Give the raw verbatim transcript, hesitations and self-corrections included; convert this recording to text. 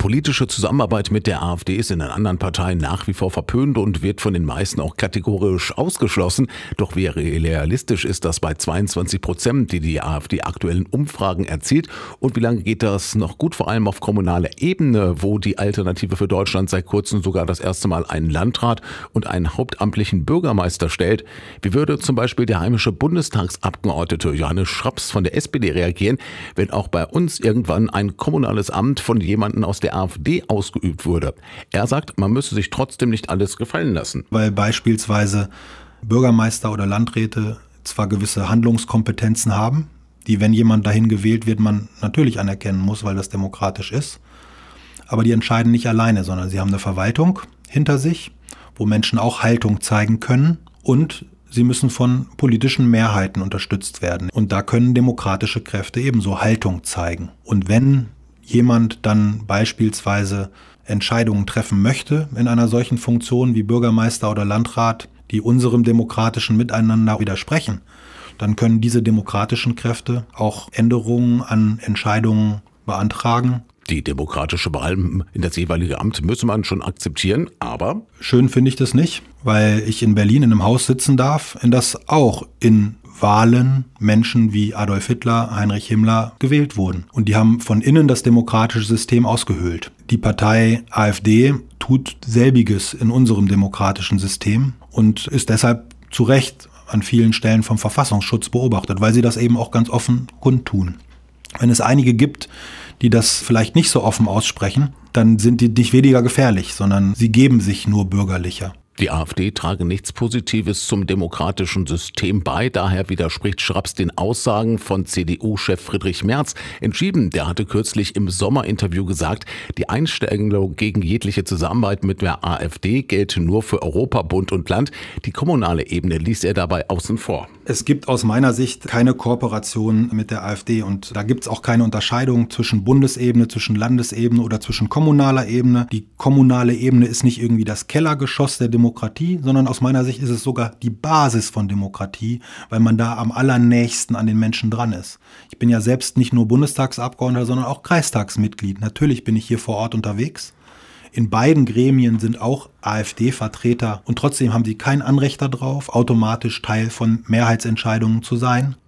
politische Zusammenarbeit mit der AfD ist in den anderen Parteien nach wie vor verpönt und wird von den meisten auch kategorisch ausgeschlossen. Doch wie realistisch ist das bei zweiundzwanzig Prozent, die die AfD aktuellen Umfragen erzielt? Und wie lange geht das noch gut, vor allem auf kommunaler Ebene, wo die Alternative für Deutschland seit kurzem sogar das erste Mal einen Landrat und einen hauptamtlichen Bürgermeister stellt? Wie würde zum Beispiel der heimische Bundestagsabgeordnete Johannes Schraps von der S P D reagieren, wenn auch bei uns irgendwann ein kommunales Amt von jemandem aus der AfD ausgeübt wurde? Er sagt, man müsse sich trotzdem nicht alles gefallen lassen. Weil beispielsweise Bürgermeister oder Landräte zwar gewisse Handlungskompetenzen haben, die, wenn jemand dahin gewählt wird, man natürlich anerkennen muss, weil das demokratisch ist. Aber die entscheiden nicht alleine, sondern sie haben eine Verwaltung hinter sich, wo Menschen auch Haltung zeigen können, und sie müssen von politischen Mehrheiten unterstützt werden. Und da können demokratische Kräfte ebenso Haltung zeigen. Und wenn jemand dann beispielsweise Entscheidungen treffen möchte in einer solchen Funktion wie Bürgermeister oder Landrat, die unserem demokratischen Miteinander widersprechen, dann können diese demokratischen Kräfte auch Änderungen an Entscheidungen beantragen. Die demokratische Wahl in das jeweilige Amt müsse man schon akzeptieren, aber schön finde ich das nicht, weil ich in Berlin in einem Haus sitzen darf, in das auch in Wahlen Menschen wie Adolf Hitler, Heinrich Himmler gewählt wurden. Und die haben von innen das demokratische System ausgehöhlt. Die Partei AfD tut selbiges in unserem demokratischen System und ist deshalb zu Recht an vielen Stellen vom Verfassungsschutz beobachtet, weil sie das eben auch ganz offen kundtun. Wenn es einige gibt, die das vielleicht nicht so offen aussprechen, dann sind die nicht weniger gefährlich, sondern sie geben sich nur bürgerlicher. Die AfD trage nichts Positives zum demokratischen System bei. Daher widerspricht Schraps den Aussagen von C D U-Chef Friedrich Merz. Entschieden, der hatte kürzlich im Sommerinterview gesagt, die Einstellung gegen jegliche Zusammenarbeit mit der AfD gelte nur für Europa, Bund und Land. Die kommunale Ebene ließ er dabei außen vor. Es gibt aus meiner Sicht keine Kooperation mit der AfD und da gibt es auch keine Unterscheidung zwischen Bundesebene, zwischen Landesebene oder zwischen kommunaler Ebene. Die kommunale Ebene ist nicht irgendwie das Kellergeschoss der Demokratie, sondern aus meiner Sicht ist es sogar die Basis von Demokratie, weil man da am allernächsten an den Menschen dran ist. Ich bin ja selbst nicht nur Bundestagsabgeordneter, sondern auch Kreistagsmitglied. Natürlich bin ich hier vor Ort unterwegs. In beiden Gremien sind auch AfD-Vertreter und trotzdem haben sie kein Anrecht darauf, automatisch Teil von Mehrheitsentscheidungen zu sein.